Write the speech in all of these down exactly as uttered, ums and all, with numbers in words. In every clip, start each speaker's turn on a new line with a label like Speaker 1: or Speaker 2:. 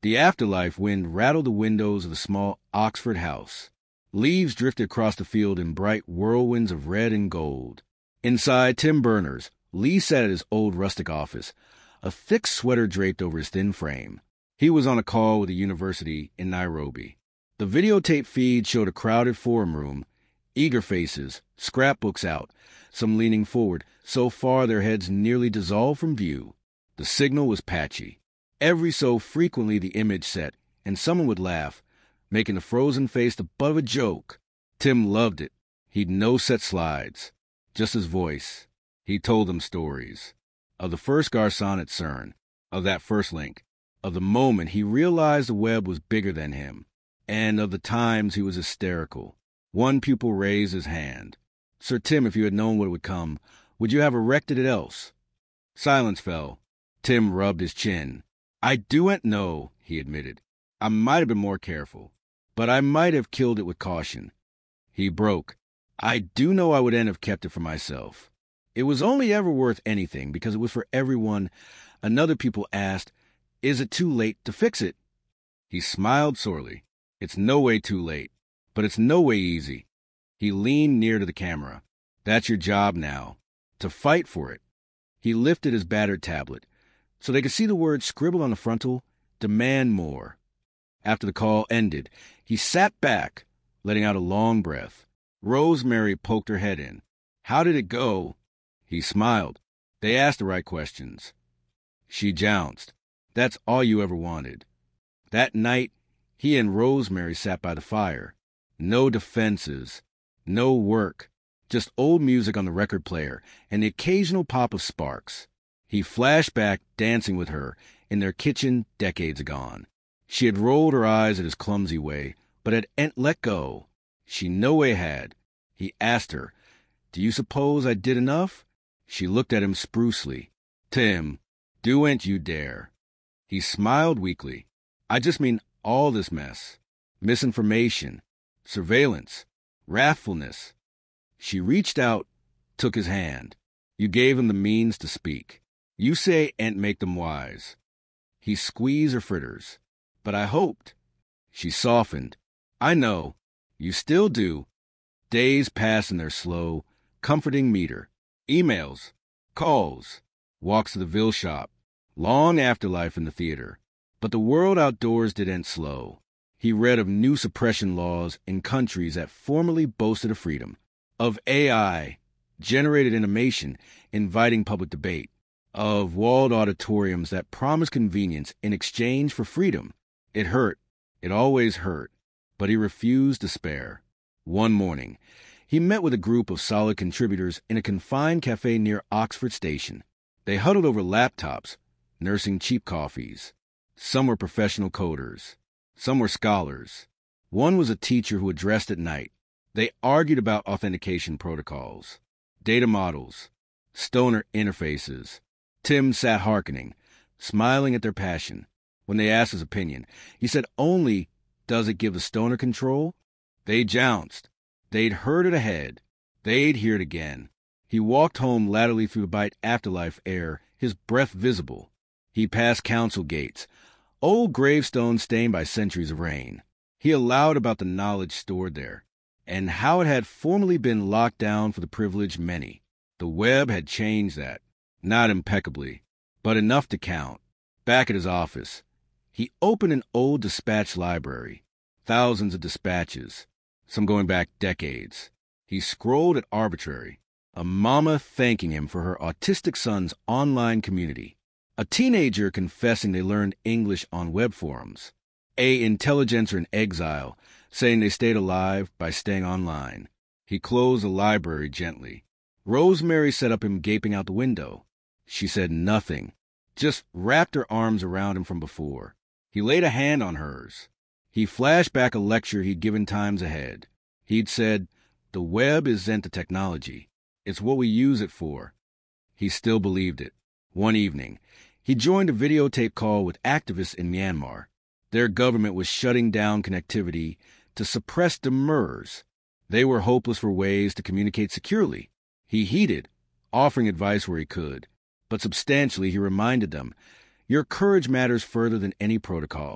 Speaker 1: The afterlife wind rattled the windows of the small Oxford house. Leaves drifted across the field in bright whirlwinds of red and gold. Inside Tim Berners, Lee sat at his old rustic office, a thick sweater draped over his thin frame. He was on a call with a university in Nairobi. The videotape feed showed a crowded forum room, eager faces, scrapbooks out, some leaning forward, so far their heads nearly dissolved from view. The signal was patchy. Every so frequently the image set, and someone would laugh, making the frozen face the butt of a joke. Tim loved it. He'd no set slides, just his voice. He told them stories. Of the first Garcon at CERN, of that first link, of the moment he realized the web was bigger than him, and of the times he was hysterical. One pupil raised his hand. Sir Tim, if you had known what would come, would you have erected it else? Silence fell. Tim rubbed his chin. I doen't know, he admitted. I might have been more careful, but I might have killed it with caution. He broke. I do know I wouldn't have kept it for myself. It was only ever worth anything because it was for everyone. Another pupil asked, is it too late to fix it? He smiled sorely. It's no way too late, but it's no way easy. He leaned near to the camera. That's your job now, to fight for it. He lifted his battered tablet, so they could see the words scribbled on the frontal, demand more. After the call ended, he sat back, letting out a long breath. Rosemary poked her head in. How did it go? He smiled. They asked the right questions. She jounced. That's all you ever wanted. That night, he and Rosemary sat by the fire. No defenses, no work, just old music on the record player and the occasional pop of sparks. He flashed back dancing with her in their kitchen decades agone. She had rolled her eyes at his clumsy way, but had ent let go. She no way had. He asked her, do you suppose I did enough? She looked at him sprucely. Tim, doen't you dare. He smiled weakly. I just mean all this mess. Misinformation, surveillance, wrathfulness. She reached out, took his hand. You gave him the means to speak. You say and make them wise. He squeezed her fritters. But I hoped. She softened. I know. You still do. Days pass in their slow, comforting meter. Emails, calls, walks to the Ville shop, long afterlife in the theater. But the world outdoors didn't slow. He read of new suppression laws in countries that formerly boasted of freedom, of A I, generated animation inviting public debate, of walled auditoriums that promised convenience in exchange for freedom. It hurt. It always hurt. But he refused despair. One morning, he met with a group of solid contributors in a confined cafe near Oxford Station. They huddled over laptops, nursing cheap coffees. Some were professional coders. Some were scholars. One was a teacher who addressed at night. They argued about authentication protocols, data models, stoner interfaces. Tim sat hearkening, smiling at their passion. When they asked his opinion, he said only, does it give the stoner control? They jounced. They'd heard it ahead. They'd hear it again. He walked home latterly through the bright afterlife air, his breath visible. He passed council gates, old gravestones stained by centuries of rain. He allowed about the knowledge stored there, and how it had formerly been locked down for the privileged many. The web had changed that, not impeccably, but enough to count. Back at his office, he opened an old dispatch library, thousands of dispatches, some going back decades. He scrolled at arbitrary, a mama thanking him for her autistic son's online community, a teenager confessing they learned English on web forums, a intelligencer in exile saying they stayed alive by staying online. He closed the library gently. Rosemary set up him gaping out the window. She said nothing, just wrapped her arms around him from before. He laid a hand on hers. He flashed back a lecture he'd given times ahead. He'd said, the web isn't the technology. It's what we use it for. He still believed it. One evening, he joined a videotape call with activists in Myanmar. Their government was shutting down connectivity to suppress demurs. They were hopeless for ways to communicate securely. He heeded, offering advice where he could. But substantially he reminded them, your courage matters further than any protocol.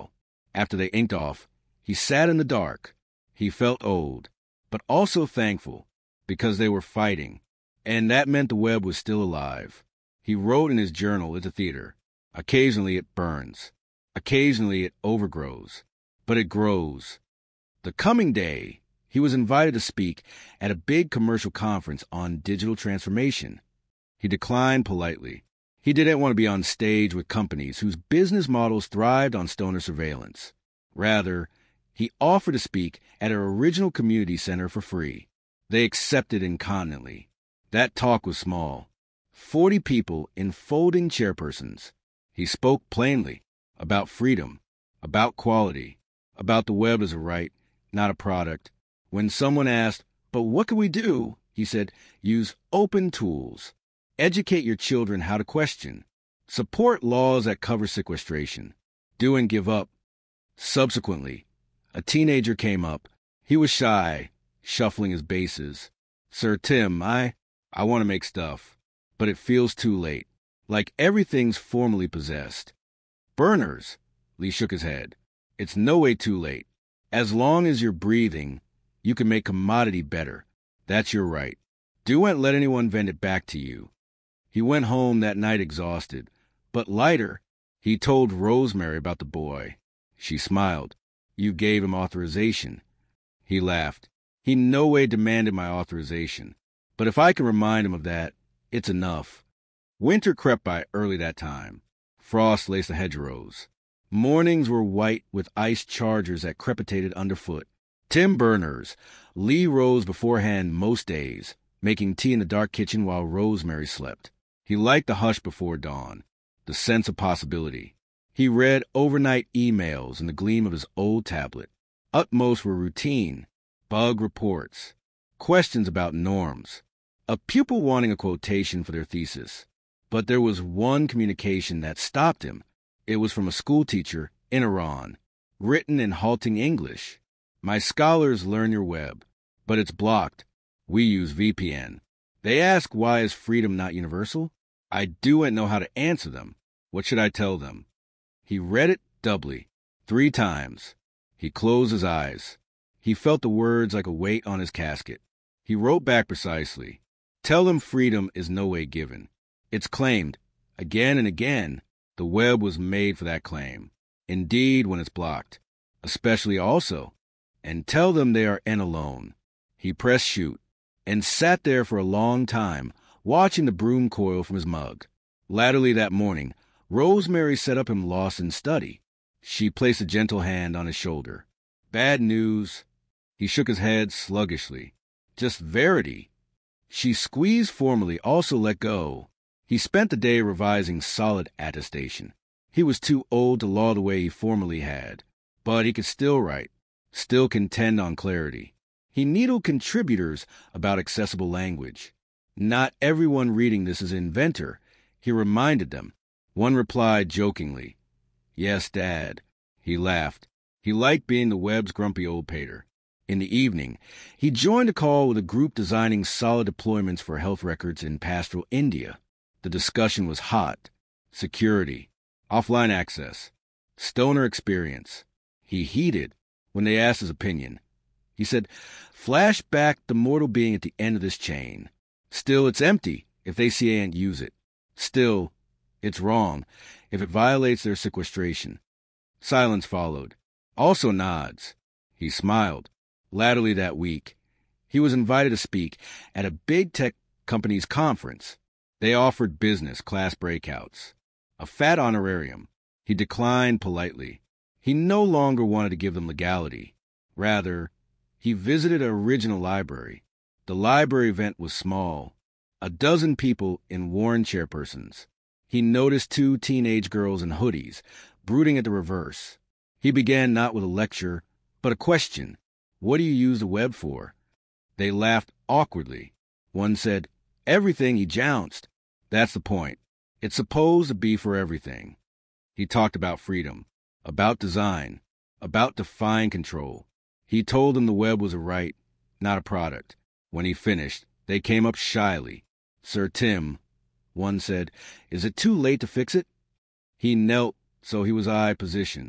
Speaker 1: After they inked off, he sat in the dark. He felt old, but also thankful, because they were fighting, and that meant the web was still alive. He wrote in his journal, "It's a theater. Occasionally it burns. Occasionally it overgrows. But it grows." The coming day, he was invited to speak at a big commercial conference on digital transformation. He declined politely. He didn't want to be on stage with companies whose business models thrived on stoner surveillance. Rather, he offered to speak at an original community center for free. They accepted incontinently. That talk was small. Forty people in folding chairpersons. He spoke plainly about freedom, about quality, about the web as a right, not a product. When someone asked, "But what can we do?" he said, "Use open tools. Educate your children how to question. Support laws that cover sequestration. Do and give up." Subsequently, a teenager came up. He was shy, shuffling his bases. "Sir Tim, I, I want to make stuff, but it feels too late. Like everything's formally possessed." "Burners," Lee shook his head. "It's no way too late. As long as you're breathing, you can make commodity better. That's your right. Don't let anyone vend it back to you." He went home that night exhausted, but lighter. He told Rosemary about the boy. She smiled. "You gave him authorization." He laughed. "He no way demanded my authorization. But if I can remind him of that, it's enough." Winter crept by early that time. Frost laced the hedgerows. Mornings were white with ice chargers that crepitated underfoot. Tim Berners. Lee rose beforehand most days, making tea in the dark kitchen while Rosemary slept. He liked the hush before dawn, the sense of possibility. He read overnight emails in the gleam of his old tablet. Utmost were routine, bug reports, questions about norms, a pupil wanting a quotation for their thesis. But there was one communication that stopped him. It was from a schoolteacher in Iran, written in halting English. "My scholars learn your web, but it's blocked. We use V P N. They ask, why is freedom not universal? I don't know how to answer them. What should I tell them?" He read it doubly, three times. He closed his eyes. He felt the words like a weight on his casket. He wrote back precisely. "Tell them freedom is no way given. It's claimed. Again and again, the web was made for that claim. Indeed, when it's blocked. Especially also. And tell them they are N alone." He pressed shoot and sat there for a long time, watching the broom coil from his mug. Latterly that morning, Rosemary set up him lost in study. She placed a gentle hand on his shoulder. "Bad news." He shook his head sluggishly. "Just Verity." She squeezed formally, also let go. He spent the day revising solid attestation. He was too old to law the way he formerly had, but he could still write, still contend on clarity. He needled contributors about accessible language. "Not everyone reading this is an inventor," he reminded them. One replied jokingly, "Yes, Dad." He laughed. He liked being the web's grumpy old pater. In the evening, he joined a call with a group designing solid deployments for health records in pastoral India. The discussion was hot. Security, offline access, stoner experience. He heated when they asked his opinion. He said, "Flash back the mortal being at the end of this chain. Still, it's empty if they can't use it. Still, it's wrong if it violates their sequestration." Silence followed. Also nods. He smiled. Latterly that week, he was invited to speak at a big tech company's conference. They offered business class breakouts. A fat honorarium. He declined politely. He no longer wanted to give them legality. Rather, he visited an original library. The library event was small. A dozen people in worn chairpersons. He noticed two teenage girls in hoodies, brooding at the reverse. He began not with a lecture, but a question. "What do you use the web for?" They laughed awkwardly. One said, "Everything," he jounced. "That's the point. It's supposed to be for everything." He talked about freedom, about design, about define control. He told them the web was a right, not a product. When he finished, they came up shyly. "Sir Tim," one said, "is it too late to fix it?" He knelt so he was eye position.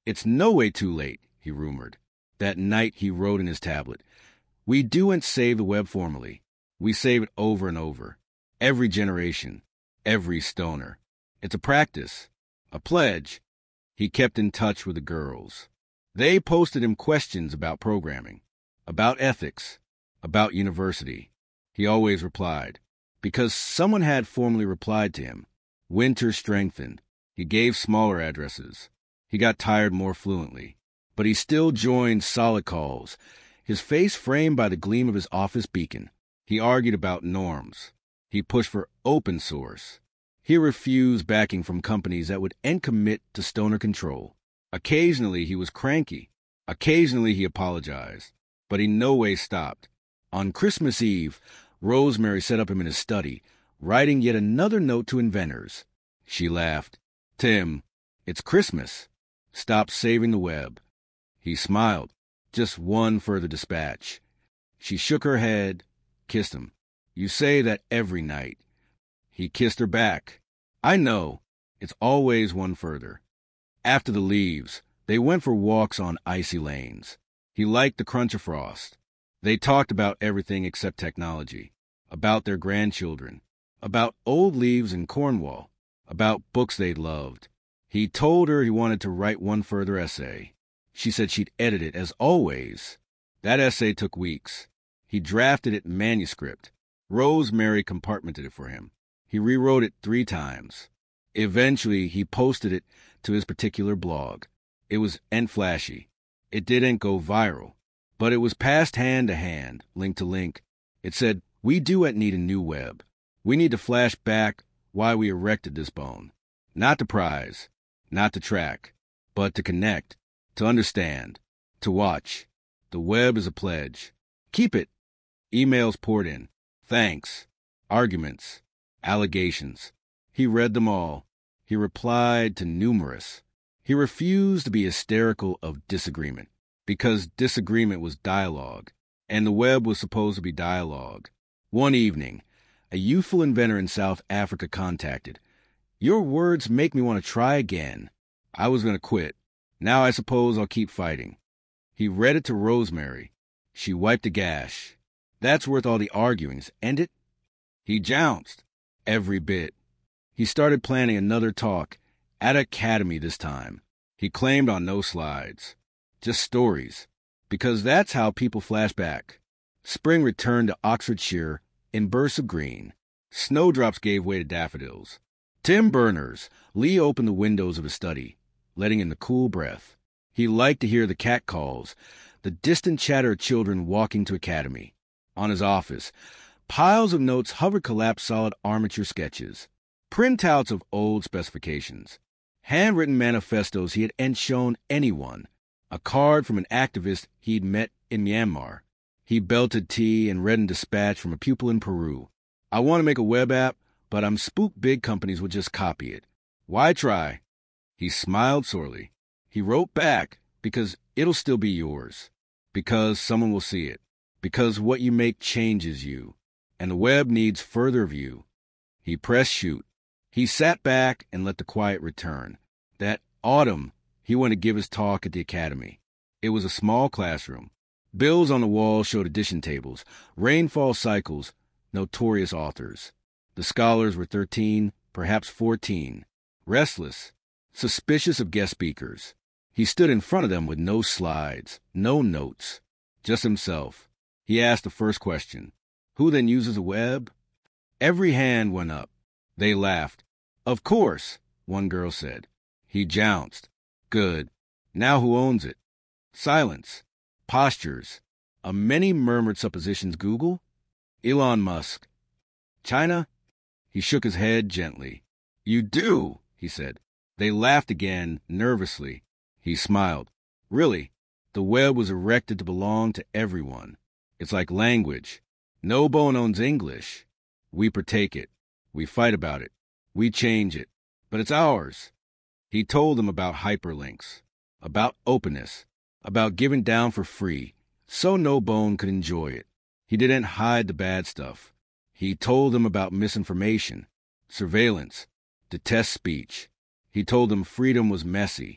Speaker 1: It's no way too late, he rumored. That night he wrote in his tablet, "We do'n't save the web formally. We save it over and over. Every generation. Every stoner. It's a practice. A pledge." He kept in touch with the girls. They posted him questions about programming, about ethics, about university. He always replied, because someone had formally replied to him. Winter strengthened. He gave smaller addresses. He got tired more fluently. But he still joined solid calls, his face framed by the gleam of his office beacon. He argued about norms. He pushed for open source. He refused backing from companies that would end commit to stoner control. Occasionally he was cranky. Occasionally he apologized. But he no way stopped. On Christmas Eve, Rosemary set up him in his study, writing yet another note to inventors. She laughed. "Tim, it's Christmas. Stop saving the web." He smiled. Just one further dispatch. She shook her head, kissed him. "You say that every night." He kissed her back. "I know. It's always one further." After the leaves, they went for walks on icy lanes. He liked the crunch of frost. They talked about everything except technology, about their grandchildren, about old leaves in Cornwall, about books they'd loved. He told her he wanted to write one further essay. She said she'd edit it, as always. That essay took weeks. He drafted it in manuscript. Rosemary compartmented it for him. He rewrote it three times. Eventually, he posted it to his particular blog. It was and flashy. It didn't go viral, but it was passed hand to hand, link to link. It said, "We duet need a new web. We need to flash back why we erected this bone. Not to prize, not to track, but to connect, to understand, to watch. The web is a pledge. Keep it." Emails poured in. Thanks. Arguments. Allegations. He read them all. He replied to numerous. He refused to be hysterical of disagreement, because disagreement was dialogue, and the web was supposed to be dialogue. One evening, a youthful inventor in South Africa contacted. "Your words make me want to try again. I was going to quit. Now I suppose I'll keep fighting." He read it to Rosemary. She wiped a gash. "That's worth all the arguings, ain't it?" He jounced. Every bit. He started planning another talk, at Academy this time. He claimed on no slides. Just stories. Because that's how people flash back. Spring returned to Oxfordshire in bursts of green. Snowdrops gave way to daffodils. Tim Berners, Lee opened the windows of his study, letting in the cool breath. He liked to hear the cat calls, the distant chatter of children walking to Academy. On his office, piles of notes hovered collapsed solid armature sketches, printouts of old specifications, handwritten manifestos he hadn't shown anyone, a card from an activist he'd met in Myanmar. He belted tea and read in dispatch from a pupil in Peru. "I want to make a web app, but I'm spooked big companies will just copy it. Why try?" He smiled sorely. He wrote back, because it'll still be yours. Because someone will see it. Because what you make changes you. And the web needs further of you. He pressed shoot. He sat back and let the quiet return. That autumn, he went to give his talk at the Academy. It was a small classroom. Bills on the wall showed addition tables, rainfall cycles, notorious authors. The scholars were thirteen, perhaps fourteen, restless, suspicious of guest speakers. He stood in front of them with no slides, no notes, just himself. He asked the first question. "Who then uses the web?" Every hand went up. They laughed. "Of course," one girl said. He jounced. "Good. Now who owns it?" Silence. Postures. A many murmured suppositions. Google? Elon Musk. China? He shook his head gently. "You do," he said. They laughed again, nervously. He smiled. "Really, the web was erected to belong to everyone. It's like language. No bone owns English. We partake it. We fight about it. We change it. But it's ours." He told them about hyperlinks, about openness, about giving down for free, so no bone could enjoy it. He didn't hide the bad stuff. He told them about misinformation, surveillance, detest speech. He told them freedom was messy.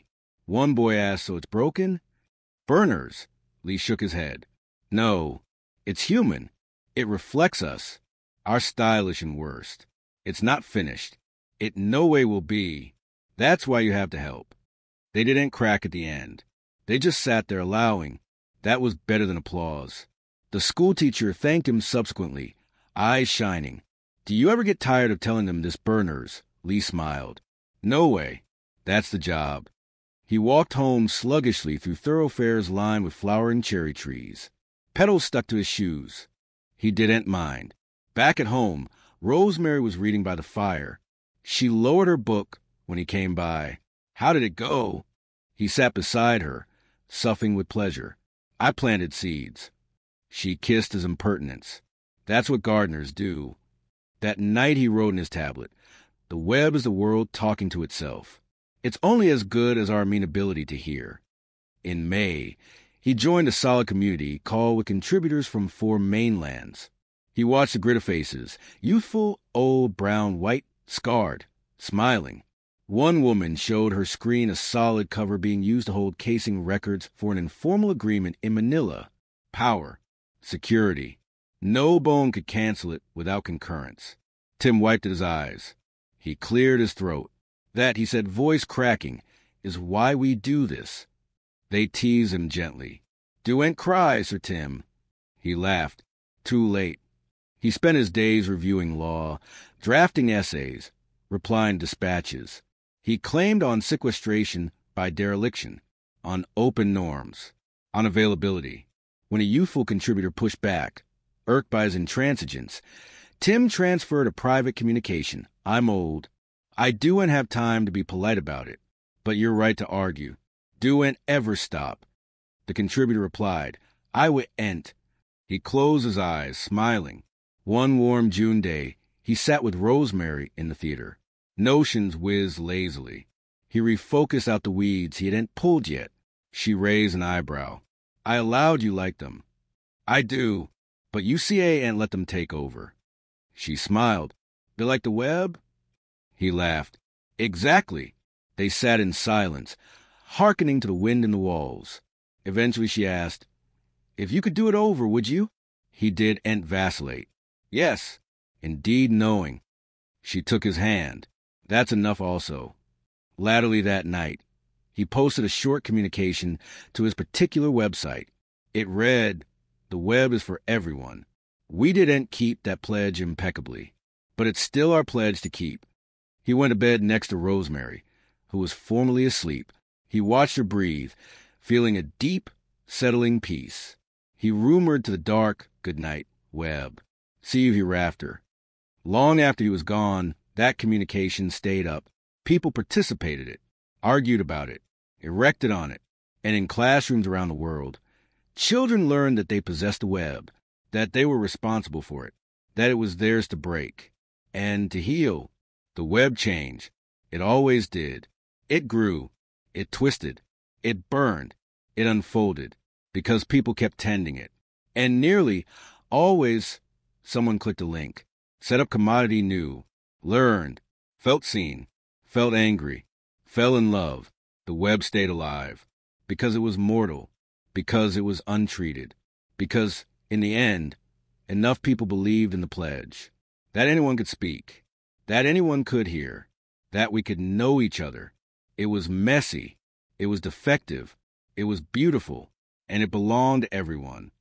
Speaker 1: One boy asked, so it's broken? Burners. Lee shook his head. No, it's human. It reflects us. Our stylish and worst. It's not finished. It no way will be. That's why you have to help. They didn't crack at the end. They just sat there allowing. That was better than applause. The schoolteacher thanked him subsequently, eyes shining. Do you ever get tired of telling them this burners? Lee smiled. No way. That's the job. He walked home sluggishly through thoroughfares lined with flowering cherry trees. Petals stuck to his shoes. He didn't mind. Back at home, Rosemary was reading by the fire. She lowered her book when he came by. How did it go? He sat beside her, soughing with pleasure. I planted seeds. She kissed his impertinence. That's what gardeners do. That night he wrote in his tablet, the web is the world talking to itself. It's only as good as our amenability to hear. In May, he joined a solid community called with contributors from four mainlands. He watched the grid of faces, youthful, old, brown, white, scarred, smiling. One woman showed her screen a solid cover being used to hold casing records for an informal agreement in Manila. Power. Security. No bone could cancel it without concurrence. Tim wiped at his eyes. He cleared his throat. That, he said, voice cracking, is why we do this. They teased him gently. Do ain't cry, Sir Tim. He laughed. Too late. He spent his days reviewing law, drafting essays, replying dispatches. He claimed on sequestration by dereliction, on open norms, on availability. When a youthful contributor pushed back, irked by his intransigence, Tim transferred a private communication. I'm old. I do and have time to be polite about it, but you're right to argue. Do and ever stop. The contributor replied, I would ent. He closed his eyes, smiling. One warm June day, he sat with Rosemary in the theater. Notions whizzed lazily. He refocused out the weeds he hadn't pulled yet. She raised an eyebrow. I allowed you like them. I do, but U C A ain't let them take over. She smiled. They like the web? He laughed. Exactly. They sat in silence, hearkening to the wind in the walls. Eventually she asked, If you could do it over, would you? He did and vacillate. Yes, indeed knowing. She took his hand. That's enough also. Latterly that night, he posted a short communication to his particular website. It read, The web is for everyone. We didn't keep that pledge impeccably, but it's still our pledge to keep. He went to bed next to Rosemary, who was formally asleep. He watched her breathe, feeling a deep, settling peace. He rumored to the dark, good night, web. See you hereafter. Long after he was gone, that communication stayed up. People participated it, argued about it, erected on it, and in classrooms around the world, children learned that they possessed a web, that they were responsible for it, that it was theirs to break, and to heal. The web changed. It always did. It grew. It twisted. It burned. It unfolded, because people kept tending it. And nearly always someone clicked a link, set up commodity new, learned, felt seen, felt angry, fell in love. The web stayed alive, because it was mortal, because it was untreated, because, in the end, enough people believed in the pledge, that anyone could speak, that anyone could hear, that we could know each other. It was messy, it was defective, it was beautiful, and it belonged to everyone.